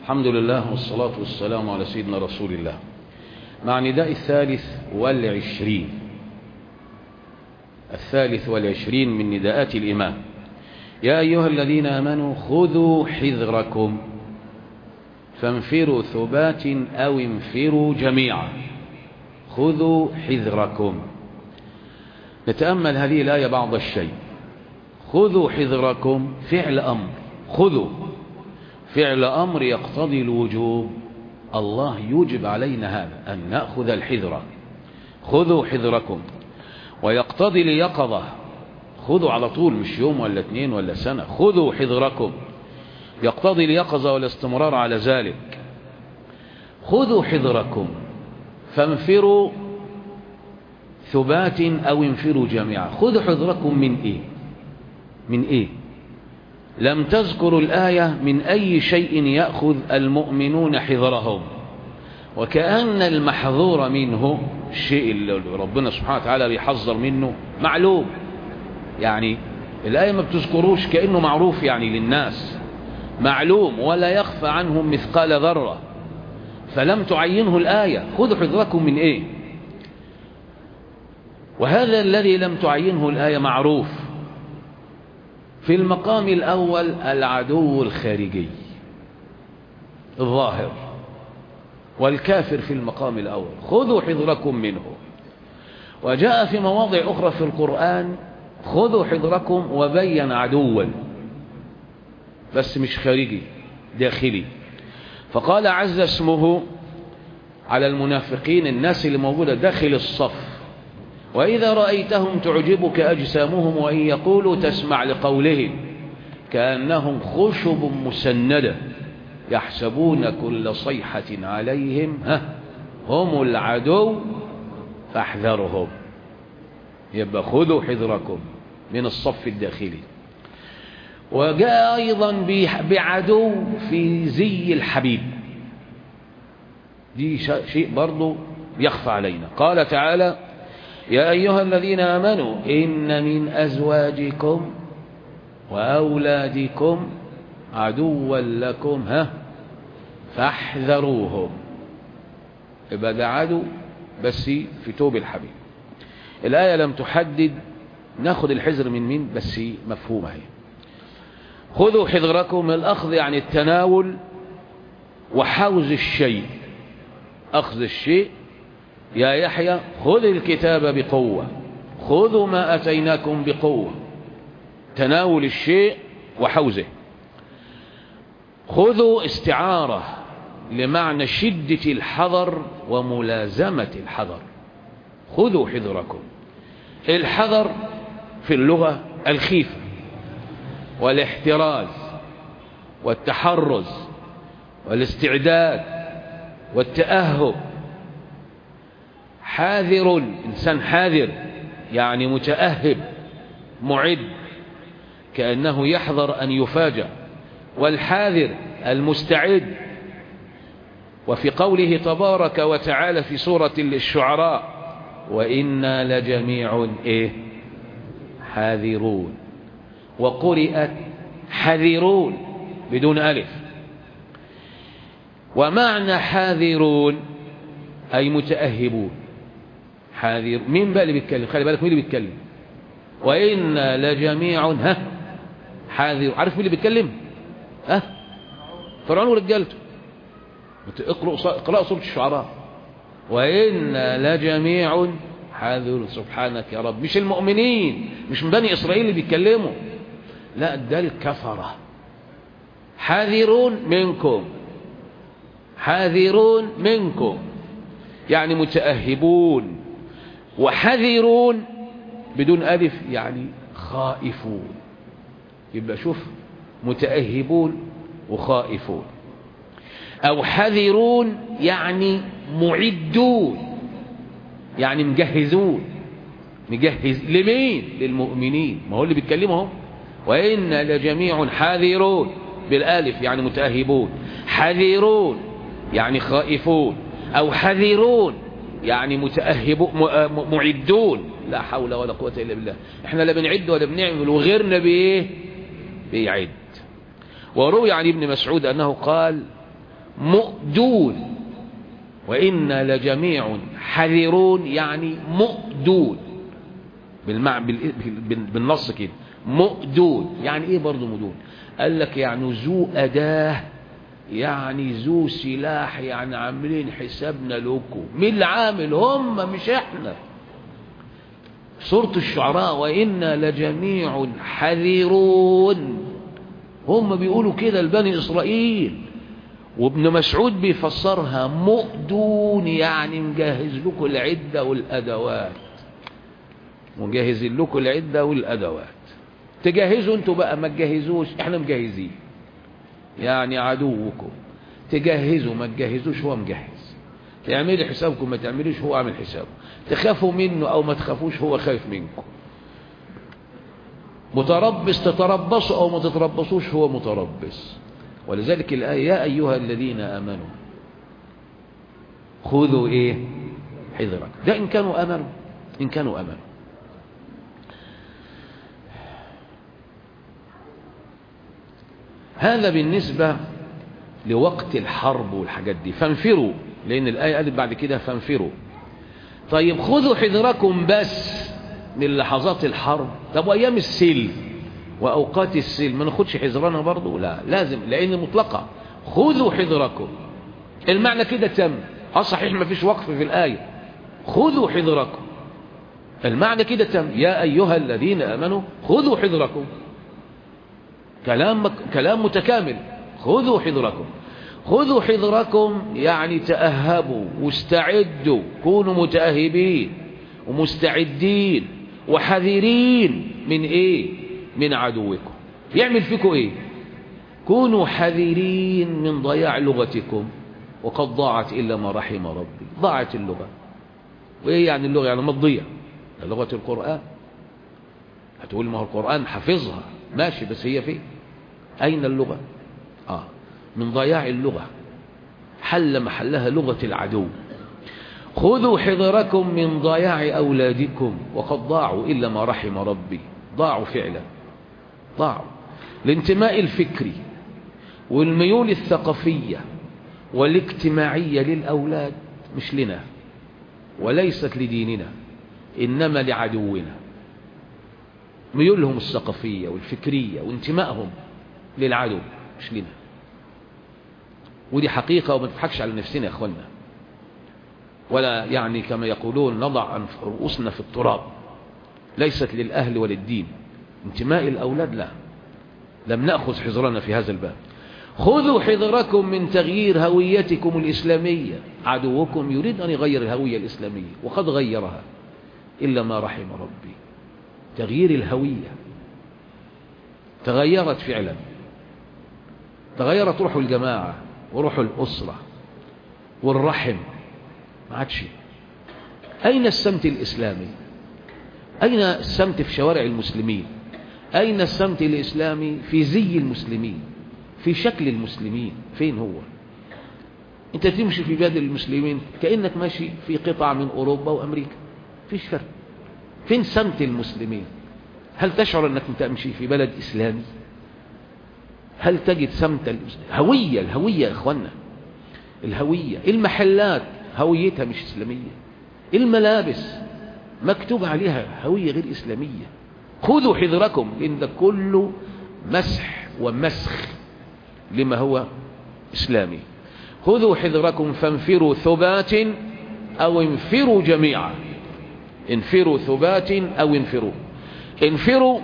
الحمد لله والصلاة والسلام على سيدنا رسول الله. مع نداء الثالث والعشرين من نداءات الإمام: يا أيها الذين آمنوا خذوا حذركم فانفروا ثبات أو انفروا جميعا. خذوا حذركم. نتأمل هذه الآية بعض الشيء. خذوا حذركم فعل أمر، خذوا فعل أمر يقتضي الوجوب. الله يوجب علينا هذا، أن نأخذ الحذر. خذوا حذركم. ويقتضي اليقظة، خذوا على طول، مش يوم ولا 2 ولا سنة. خذوا حذركم يقتضي اليقظة والاستمرار على ذلك. خذوا حذركم فانفروا ثبات أو انفروا جميعا. خذوا حذركم من إيه؟ لم تذكروا الآية من أي شيء يأخذ المؤمنون حذرهم، وكأن المحظور منه الشيء اللي ربنا سبحانه وتعالى بيحذر منه معلوم. يعني الآية ما بتذكروش كأنه معروف يعني للناس، معلوم ولا يخفى عنهم مثقال ذرة، فلم تعينه الآية. خذوا حذركم من إيه؟ وهذا الذي لم تعينه الآية معروف. في المقام الأول العدو الخارجي الظاهر، والكافر في المقام الأول. خذوا حذركم منه. وجاء في مواضع أخرى في القرآن خذوا حذركم وبين عدوا، بس مش خارجي، داخلي. فقال عز اسمه على المنافقين، الناس اللي موجودة داخل الصف: وإذا رأيتهم تعجبك أجسامهم وإن يقولوا تسمع لقولهم كأنهم خشب مسندة يحسبون كل صيحة عليهم هم العدو فاحذرهم. يبقى خذوا حذركم من الصف الداخلي. وجاء أيضا بعدو في زي الحبيب، دي شيء برضو يخفى علينا. قال تعالى: يا أيها الذين آمنوا إن من أزواجكم وأولادكم عدوا لكم فاحذروهم. يبقى ده عدو بس في توب الحبيب. الآية لم تحدد ناخذ الحذر من مين، بس مفهومة هي. خذوا حذركم، الأخذ يعني التناول وحوز الشيء. أخذ الشيء: يا يحيى خذ الكتاب بقوة، خذوا ما أتيناكم بقوة. تناول الشيء وحوزه. خذوا استعارة لمعنى شدة الحذر وملازمة الحذر. خذوا حذركم. الحذر في اللغة الخيفة والاحتراز والتحرز والاستعداد والتأهب. حاذر، إنسان حاذر يعني متأهب معد، كأنه يحذر أن يفاجأ. والحاذر المستعد. وفي قوله تبارك وتعالى في سورة الشعراء: وإنا لجميع حاذرون. وقرئت حذرون بدون ألف. ومعنى حاذرون أي متأهبون. حاذر، مين بقى اللي بيتكلم؟ خلي بالك مين اللي بيتكلم. وإنا لجميع حاذر. عارف مين اللي بيتكلم؟ فرعون ورجالته. اقرأ سورة الشعراء: وإنا لجميع حاذر. سبحانك يا رب، مش المؤمنين، مش من بني إسرائيل اللي بيتكلموا، لا، ده الكفرة. حاذرون منكم، حاذرون منكم يعني متأهبون. وحذرون بدون ألف يعني خائفون. يبقى شوف، متأهبون وخائفون. أو حذرون يعني معدون، يعني مجهزون. مجهز لمين؟ للمؤمنين، ما هو اللي بيتكلمهم. وإن لجميع حاذرون بالالف يعني متأهبون. حذرون يعني خائفون. أو حذرون يعني متأهبون معدون. لا حول ولا قوة إلا بالله. احنا لا بنعد ولا بنعمل، وغيرنا بإيه؟ بيعد. وروي عن ابن مسعود أنه قال: مؤدون، وإنا لجميع حذرون يعني مؤدون بالنص كده، مؤدون يعني ايه برضو مؤدون؟ قال لك يعني ذو أداة، يعني ذو سلاح، يعني عاملين حسابنا لكم. مين اللي عامل؟ هم مش احنا. سورة الشعراء وإنا لجميع حذرون، هم بيقولوا كده لبني إسرائيل، وابن مسعود بيفسرها مؤدون يعني مجهز لكم العدة والأدوات، مجهزين لكم العدة والأدوات. تجهزوا انتوا بقى، ما تجهزوش، احنا مجهزين. يعني عدوكم تجهزوا ما تجهزوش هو مجهز، تعملوا حسابكم ما تعملوش هو عامل حسابه، تخافوا منه او ما تخافوش هو خايف منكم، متربص تتربصوا او ما تتربصوش هو متربص. ولذلك الآية يا أيها الذين آمنوا خذوا ايه حذرك، ده إن كانوا آمنوا، إن كانوا آمنوا. هذا بالنسبة لوقت الحرب والحاجات دي. فانفروا، لأن الآية قالت بعد كده فانفروا. طيب خذوا حذركم بس من لحظات الحرب. طب وأيام السلم وأوقات السلم ما ناخدش حذرنا برضو؟ لا، لازم، لأن مطلقة خذوا حذركم، المعنى كده تم. صحيح ما فيش وقف في الآية، خذوا حذركم المعنى كده تم. يا أيها الذين آمنوا خذوا حذركم، كلام متكامل. خذوا حذركم، خذوا حذركم يعني تأهبوا واستعدوا، كونوا متأهبين ومستعدين وحذرين من ايه؟ من عدوكم. يعمل فيكم ايه؟ كونوا حذرين من ضياع لغتكم، وقد ضاعت إلا ما رحم ربي. ضاعت اللغة. وايه يعني اللغة؟ يعني ما تضيع لغة القرآن. هتقول ما هو القرآن حفظها ماشي، بس هي فين؟ أين اللغة؟ من ضياع اللغة، حل محلها لغة العدو. خذوا حذركم من ضياع أولادكم وقد ضاعوا إلا ما رحم ربي. ضاعوا فعلا، ضاعوا. الانتماء الفكري والميول الثقافية والاجتماعية للأولاد مش لنا وليست لديننا، إنما لعدونا. ميولهم الثقافية والفكرية وانتمائهم للعدو مش لنا، ودي حقيقة وما نضحكش على نفسنا يا اخوانا، ولا يعني كما يقولون نضع رؤوسنا في التراب. ليست للأهل وللدين. انتماء الأولاد لا، لم نأخذ حذرنا في هذا الباب. خذوا حذركم من تغيير هويتكم الإسلامية. عدوكم يريد أن يغير الهوية الإسلامية وقد غيرها إلا ما رحم ربي. تغيير الهوية تغيرت فعلا، تغيرت روح الجماعة وروح الأسرة والرحم، ما عادش. أين السمت الإسلامي؟ أين السمت في شوارع المسلمين؟ أين السمت الإسلامي في زي المسلمين، في شكل المسلمين؟ فين هو؟ أنت تمشي في بلاد المسلمين كأنك ماشي في قطعة من أوروبا وأمريكا، فيش فرق. فين سمت المسلمين؟ هل تشعر أنك تمشي في بلد إسلامي؟ هل تجد سمت هوية؟ الهوية يا إخوانا، الهوية. المحلات هويتها مش إسلامية، الملابس مكتوب عليها هوية غير إسلامية. خذوا حذركم، لأن ده كله مسح ومسخ لما هو إسلامي. خذوا حذركم فانفروا ثبات أو انفروا جميعا. انفروا ثبات أو انفروا. انفروا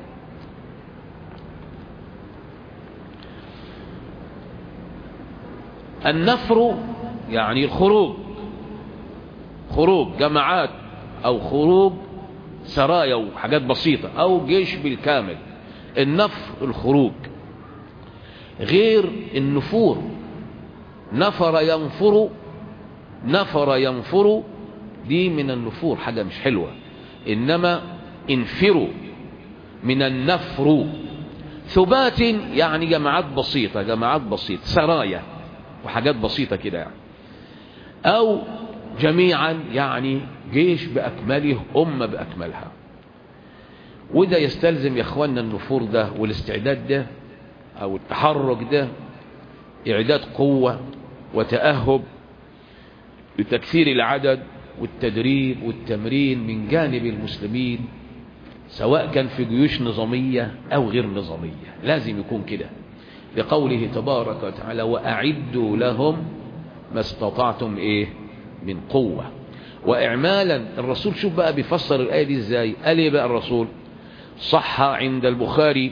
النفر يعني الخروج، خروج جماعات أو خروج سرايا وحاجات بسيطة أو جيش بالكامل. النفر الخروج، غير النفور. نفر ينفر، نفر ينفر دي من النفور، حاجة مش حلوة. إنما انفروا من النفر. ثبات يعني جماعات بسيطة، جماعات بسيطة، سرايا وحاجات بسيطة كده يعني. أو جميعا يعني جيش بأكمله، أمة بأكملها. وده يستلزم يا اخوانا النفور ده والاستعداد ده أو التحرك ده إعداد قوة وتأهب لتكثير العدد والتدريب والتمرين من جانب المسلمين، سواء كان في جيوش نظامية أو غير نظامية، لازم يكون كده، لقوله تبارك وتعالى وأعدوا لهم ما استطعتم من قوة. وإعمالا الرسول شوف بقى بيفسر الآية دي ازاي، قال ايه بقى الرسول؟ صح عند البخاري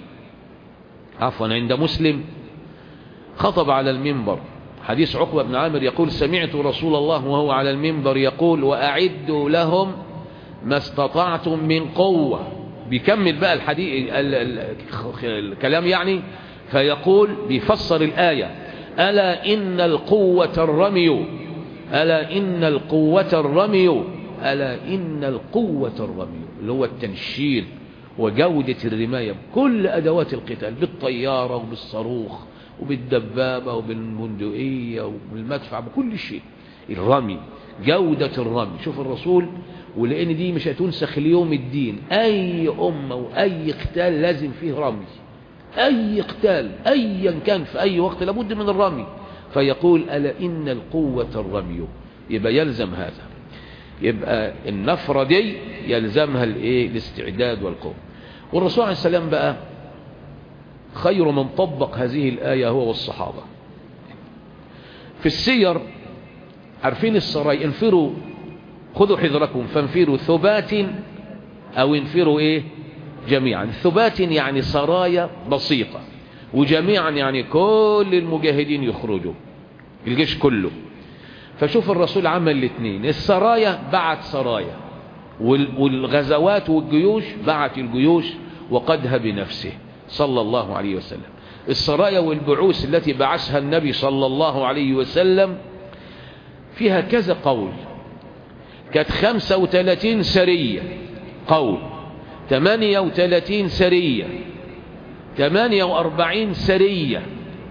عند مسلم، خطب على المنبر، حديث عقبة بن عامر يقول سمعت رسول الله وهو على المنبر يقول وأعدوا لهم ما استطعتم من قوة. بيكمل بقى الحديث الكلام يعني، فيقول بيفسر الآية ألا إن القوة الرمي، ألا إن القوة الرمي، ألا إن القوة الرمي، اللي هو التنشيل وجودة الرماية بكل أدوات القتال، بالطيارة وبالصاروخ وبالدبابة وبالبندقية وبالمدفع بكل شيء، الرمي، جودة الرمي. شوف الرسول، ولأن دي مش هتنسخ اليوم الدين، أي أمة وأي قتال لازم فيه رمي، أي قتال أيا كان في أي وقت لابد من الرمي. فيقول ألا إن القوة الرمي، يبقى يلزم هذا، يبقى النفرة دي يلزمها الاستعداد والقوة. والرسول عليه السلام بقى خير من طبق هذه الآية هو والصحابة. في السير عارفين السراي، انفروا خذوا حذركم فانفروا ثبات أو انفروا جميعا. ثبات يعني سرايا بسيطة، وجميعا يعني كل المجاهدين يخرجوا الجيش كله. فشوف الرسول عمل الاثنين، السرايا بعت سرايا، والغزوات والجيوش بعت الجيوش وقدها بنفسه صلى الله عليه وسلم. السرايا والبعوث التي بعثها النبي صلى الله عليه وسلم فيها كذا قول، كانت 35 سرية قول، 38 سرية، 48 سرية،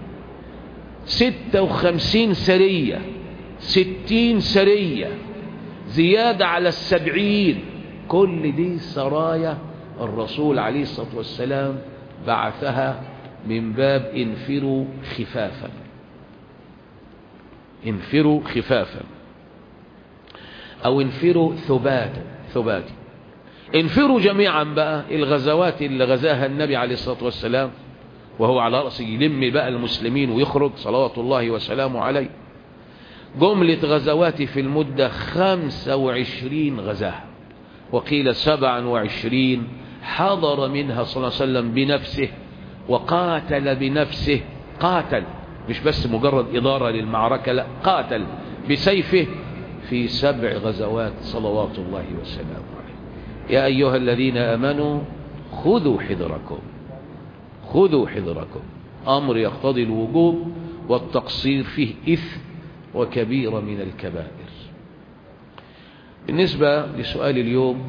56 سرية، 60 سرية، زيادة على 70. كل دي سرايا الرسول عليه الصلاة والسلام بعثها من باب انفروا خفافا، انفروا خفافا او انفروا ثباتا. انفروا جميعا بقى الغزوات اللي غزاها النبي عليه الصلاة والسلام وهو على رأسه يلم بقى المسلمين ويخرج صلوات الله وسلامه عليه. جملة غزوات في المدة 25 غزاة، وقيل 27 حضر منها صلى الله عليه وسلم بنفسه وقاتل بنفسه، قاتل مش بس مجرد إدارة للمعركة، لا قاتل بسيفه في 7 غزوات صلوات الله وسلامه عليه. يا أيها الذين آمنوا خذوا حذركم، خذوا حذركم، أمر يقتضي الوجوب والتقصير فيه إثم وكبيرة من الكبائر. بالنسبة لسؤال اليوم،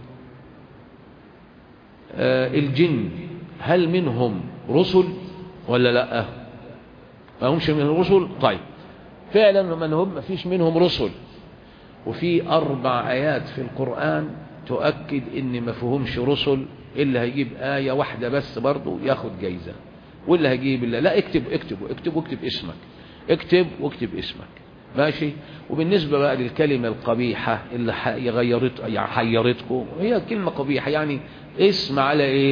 الجن هل منهم رسل ولا لا؟ ما همش من الرسل؟ طيب فعلا ما فيش منهم رسل، وفي 4 آيات في القرآن تؤكد ان ما فيهمش رسل. اللي هيجيب آية واحدة بس برضو ياخد جايزة، واللي هيجيب لا اكتب اسمك، اكتب واكتب اسمك، ماشي. وبالنسبة بقى للكلمة القبيحة اللي حيرتكم، هي كلمة قبيحة يعني اسم على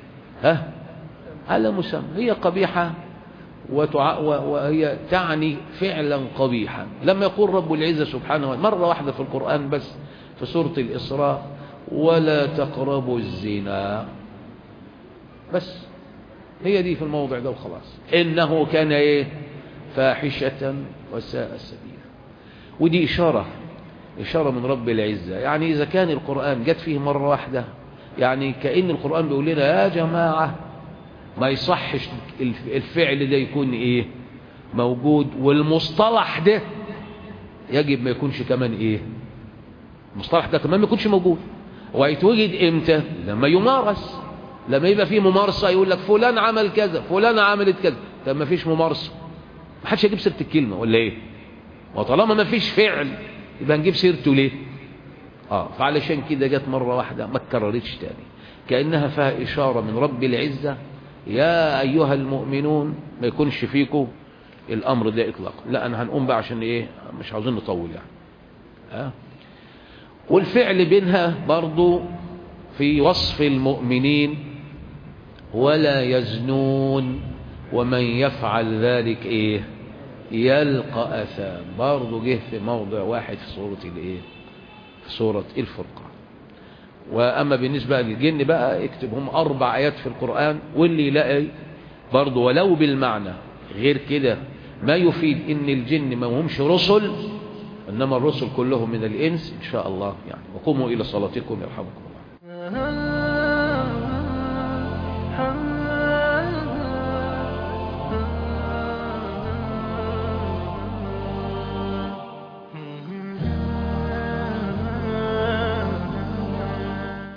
على مسمى، هي قبيحة وهي تعني فعلا قبيحا. لما يقول رب العزة سبحانه وتعالى مرة واحدة في القرآن بس في سورة الإسراء ولا تقربوا الزنا، بس هي دي في الموضع ده وخلاص، إنه كان فاحشة وساء سبيلا. ودي إشارة من رب العزة، يعني إذا كان القرآن جت فيه مرة واحدة، يعني كأن القرآن بيقول لنا يا جماعة ما يصحش الفعل ده يكون موجود، والمصطلح ده يجب ما يكونش كمان المصطلح ده كمان ما يكونش موجود. ويتوجد امتى؟ لما يمارس، لما يبقى فيه ممارسة، يقول لك فلان عمل كذا، فلان عملت كذا. طب ما فيش ممارسة، ما حدش هيجيب سيرة الكلمة ولا وطالما ما فيش فعل يبقى نجيب سيرته ليه؟ فعلشان كده جت مرة واحدة ما اتكررتش تاني، كأنها فيها إشارة من رب العزة يا أيها المؤمنون ما يكونش فيكم الأمر ده إطلاقا. لا أنا هنقوم بقى عشان إيه مش عاوزين نطول يعني. والفعل بينها برضو في وصف المؤمنين ولا يزنون ومن يفعل ذلك إيه يلقى أثام، برضو جه في موضع واحد في سورة الإيه في سورة الفرقان. وأما بالنسبة للجن بقى اكتبهم 4 آيات في القرآن، واللي يلاقي برضو ولو بالمعنى غير كده ما يفيد ان الجن ما همش رسل، انما الرسل كلهم من الانس ان شاء الله يعني. وقوموا الى صلاتكم يرحمكم الله.